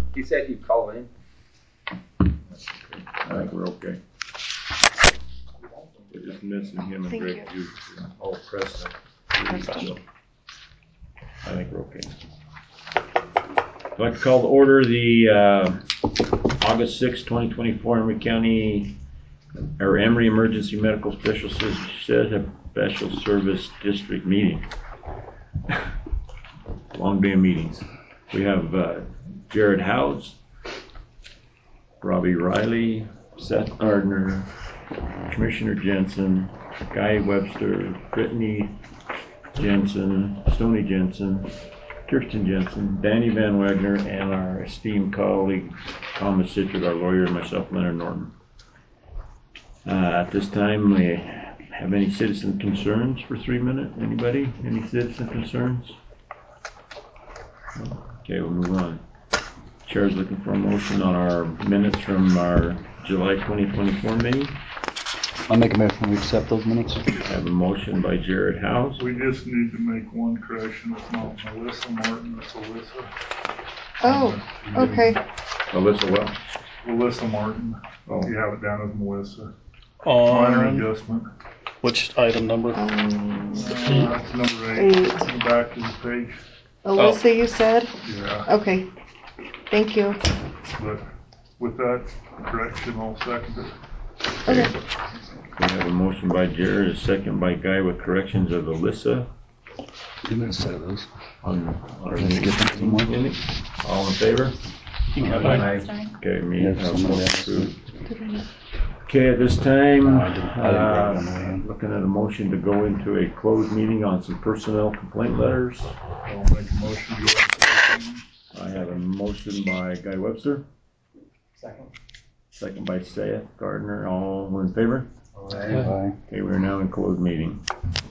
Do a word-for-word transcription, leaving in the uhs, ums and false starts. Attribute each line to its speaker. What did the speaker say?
Speaker 1: He said he'd call in.
Speaker 2: I think we're okay. We're just missing him and
Speaker 3: Thank
Speaker 2: Greg
Speaker 3: you.
Speaker 2: Hughes. Oh, Preston. So, I think we're okay. I'd like to call to order the uh, August sixth, twenty twenty-four Emory County or Emory Emergency Medical Special Service, Special Service District meeting. Long day of meetings. We have uh, Jared Howes, Robbie Riley, Seth Gardner, Commissioner Jensen, Guy Webster, Brittany Jensen, Stoney Jensen, Kirsten Jensen, Danny Van Wagner, and our esteemed colleague Thomas Citrick, our lawyer, and myself, Leonard Norton. Uh, at this time, we have any citizen concerns for three minutes? Anybody? Any citizen concerns? Okay, we'll move on. Chair's looking for a motion on our minutes from our July twenty twenty-four meeting.
Speaker 4: I'll make a motion we accept those minutes.
Speaker 2: I have a motion by Jared Howes.
Speaker 5: We just need to make one correction. It's not Melissa Martin, it's Alyssa.
Speaker 3: Oh,
Speaker 5: Uh,
Speaker 3: okay.
Speaker 2: Alyssa what?
Speaker 5: Alyssa Martin.
Speaker 2: Oh.
Speaker 5: You have it down as Melissa. Minor
Speaker 6: On
Speaker 5: adjustment.
Speaker 6: which item number?
Speaker 3: Um,
Speaker 5: Uh, that's number eight.
Speaker 3: Eight.
Speaker 5: Go back to the page.
Speaker 3: Alyssa, you said?
Speaker 5: Yeah,
Speaker 3: Okay. Thank you.
Speaker 5: but with that correction, I'll second it.
Speaker 3: Okay.
Speaker 2: We have a motion by Jared, a second by Guy with corrections of Alyssa.
Speaker 4: Two minutes of those.
Speaker 2: On our
Speaker 4: Let's
Speaker 2: meeting.
Speaker 4: get them some more.
Speaker 2: All in favor?
Speaker 6: You can have
Speaker 2: Aye.
Speaker 6: mine.
Speaker 2: Okay, me.
Speaker 4: Yes,
Speaker 2: uh,
Speaker 4: some of
Speaker 2: motion
Speaker 4: that.
Speaker 2: approved. Okay, at this time,
Speaker 4: No, I didn't- I didn't grab it on my
Speaker 2: uh,
Speaker 4: hand.
Speaker 2: looking at a motion to go into a closed meeting on some personnel complaint letters.
Speaker 5: I'll make a motion to go into the meeting.
Speaker 2: I have a motion by Guy Webster,
Speaker 1: Second.
Speaker 2: second by Seth Gardner. All in favor?
Speaker 4: Aye.
Speaker 2: Okay, we're now in closed meeting.